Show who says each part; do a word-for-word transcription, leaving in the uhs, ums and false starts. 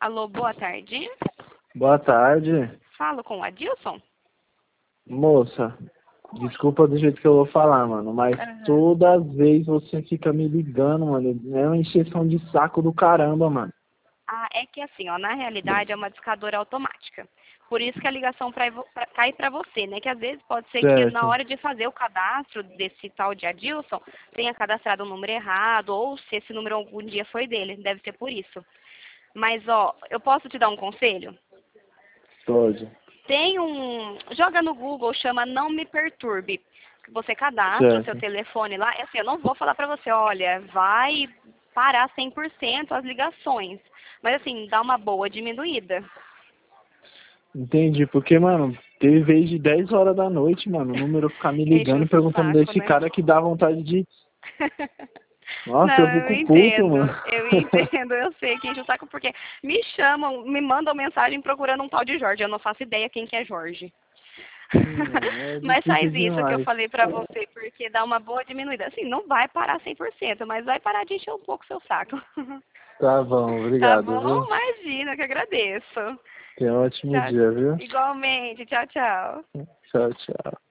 Speaker 1: Alô, boa tarde.
Speaker 2: Boa tarde.
Speaker 1: Falo com o Adilson?
Speaker 2: Moça, desculpa do jeito que eu vou falar, mano, mas
Speaker 1: Aham.
Speaker 2: toda vez você fica me ligando, mano. É uma encheção de saco do caramba, mano.
Speaker 1: Ah, é que assim, ó, na realidade é uma discadora automática. Por isso que a ligação pra, pra, cai para você, né? Que às vezes pode ser que na
Speaker 2: Certo.
Speaker 1: hora de fazer o cadastro desse tal de Adilson, tenha cadastrado um número errado, ou se esse número algum dia foi dele, deve ser por isso. Mas, ó, eu posso te dar um conselho?
Speaker 2: Pode.
Speaker 1: Tem um... Joga no Google, chama Não Me Perturbe. Você cadastra o seu
Speaker 2: Certo.
Speaker 1: telefone lá. É assim, eu não vou falar pra você, olha, vai parar cem por cento as ligações. Mas assim, dá uma boa diminuída.
Speaker 2: Entendi, porque, mano, teve vez de dez horas da noite, mano, o número ficar me
Speaker 1: Enche
Speaker 2: ligando
Speaker 1: o
Speaker 2: e perguntando
Speaker 1: saco,
Speaker 2: desse
Speaker 1: né?
Speaker 2: cara que dá vontade de... Nossa, eu
Speaker 1: Não, eu
Speaker 2: fico puto,
Speaker 1: entendo,
Speaker 2: mano.
Speaker 1: eu entendo, eu sei que enche o saco porque me chamam, me mandam mensagem procurando um tal de Jorge. Eu não faço ideia quem que é Jorge.
Speaker 2: Não, é
Speaker 1: Mas
Speaker 2: difícil
Speaker 1: faz isso que eu
Speaker 2: demais.
Speaker 1: falei pra você, porque dá uma boa diminuída. Assim, não vai parar cem por cento, mas vai parar de encher um pouco o seu saco.
Speaker 2: Tá bom,
Speaker 1: Tá
Speaker 2: obrigado,
Speaker 1: bom?
Speaker 2: viu?
Speaker 1: Imagina, que agradeço.
Speaker 2: Tenha um ótimo
Speaker 1: Tchau.
Speaker 2: dia, viu?
Speaker 1: Igualmente. Tchau, tchau.
Speaker 2: Tchau, tchau.